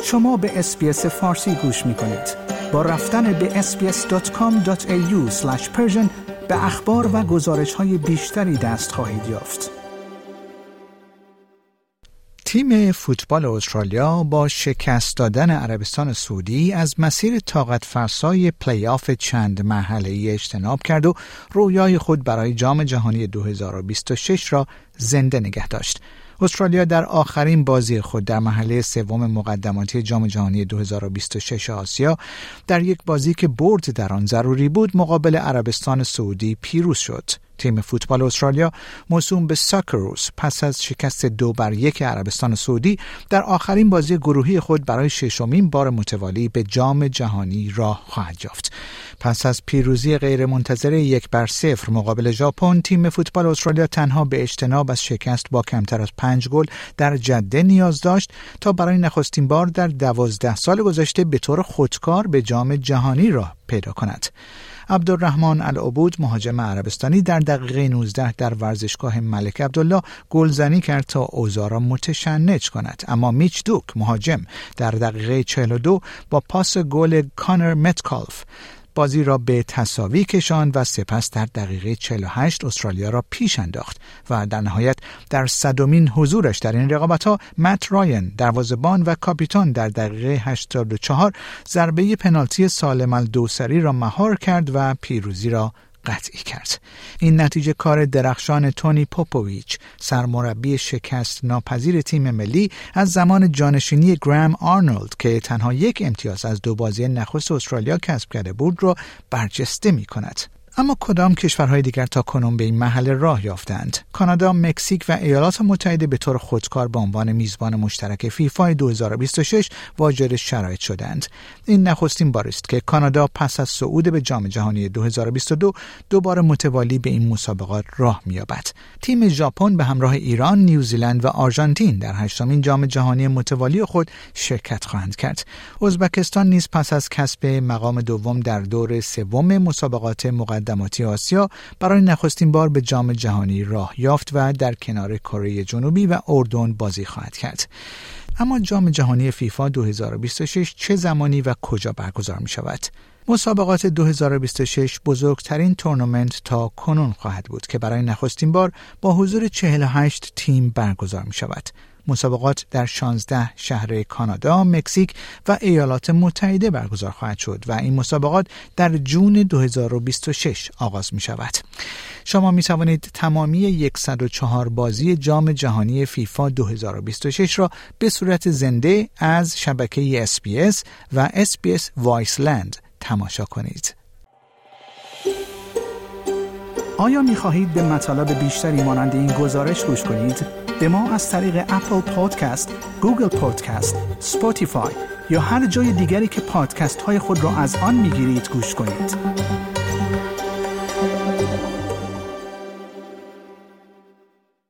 شما به اس‌بی‌اس فارسی گوش می‌کنید. با رفتن به sbs.com.au/persian به اخبار و گزارش‌های بیشتری دست خواهید یافت. تیم فوتبال استرالیا با شکست دادن عربستان سعودی از مسیر طاقت فرسای پلی آف چند مرحله‌ای اجتناب کرد و رویای خود برای جام جهانی 2026 را زنده نگه داشت. استرالیا در آخرین بازی خود در مرحله سوم مقدماتی جام جهانی 2026 آسیا در یک بازی که برد در آن ضروری بود مقابل عربستان سعودی پیروز شد. تیم فوتبال استرالیا موسوم به ساکروس پس از شکست 2-1 عربستان سعودی در آخرین بازی گروهی خود برای ششمین بار متوالی به جام جهانی راه خواهد یافت. پس از پیروزی غیرمنتظره 1-0 مقابل ژاپن، تیم فوتبال استرالیا تنها به اجتناب از شکست با کمتر از 5 گل در جده نیاز داشت تا برای نخستین بار در 12 سال گذشته به طور خودکار به جام جهانی راه پیدا کند. عبدالرحمن العبود مهاجم عربستانی در دقیقه 19 در ورزشگاه ملک عبدالله گلزنی کرد تا اوضاع را متشنج کند، اما میچ دوک مهاجم در دقیقه 42 با پاس گل کانر متکالف بازی را به تساوی کشاند و سپس در دقیقه 48 استرالیا را پیش انداخت و در نهایت در 100مین حضورش در این رقابت‌ها مت راین دروازه‌بان و کاپیتان در دقیقه 84 ضربه پنالتی سالم الدوسری را مهار کرد و پیروزی را قطعی کرد. این نتیجه کار درخشان تونی پوپوویچ، سرمربی شکست ناپذیر تیم ملی از زمان جانشینی گرام آرنولد که تنها 1 امتیاز از 2 بازی نخست استرالیا کسب کرده بود را برجسته می کند. اما کدام کشورهای دیگر تا کنون به این مرحله راه یافتند؟ کانادا، مکزیک و ایالات متحده به طور خودکار به عنوان میزبان مشترک فیفا 2026 واجد شرایط شدند. این نخستین بار است که کانادا پس از صعود به جام جهانی 2022 دوباره متوالی به این مسابقات راه می‌یابد. تیم ژاپن به همراه ایران، نیوزیلند و آرژانتین در 8مین جام جهانی متوالی خود شرکت خواهند کرد. ازبکستان نیز پس از کسب مقام دوم در دور سوم مسابقات مقدماتی آسیا برای نخستین بار به جام جهانی راه یافت و در کنار کره جنوبی و اردن بازی خواهد کرد. اما جام جهانی فیفا 2026 چه زمانی و کجا برگزار می شود؟ مسابقات 2026 بزرگترین تورنمنت تا کنون خواهد بود که برای نخستین بار با حضور 48 تیم برگزار می شود. مسابقات در 16 شهر کانادا، مکزیک و ایالات متحده برگزار خواهد شد و این مسابقات در جون 2026 آغاز می شود. شما می توانید تمامی 104 بازی جام جهانی فیفا 2026 را به صورت زنده از شبکه اس‌بی‌اس و اس‌بی‌اس وایسلند تماشا کنید. آیا می خواهید به مطالب بیشتری مانند این گزارش گوش کنید؟ به ما از طریق اپل پادکست، گوگل پادکست، اسپاتیفای یا هر جای دیگری که پادکست های خود را از آن می گیرید گوش کنید.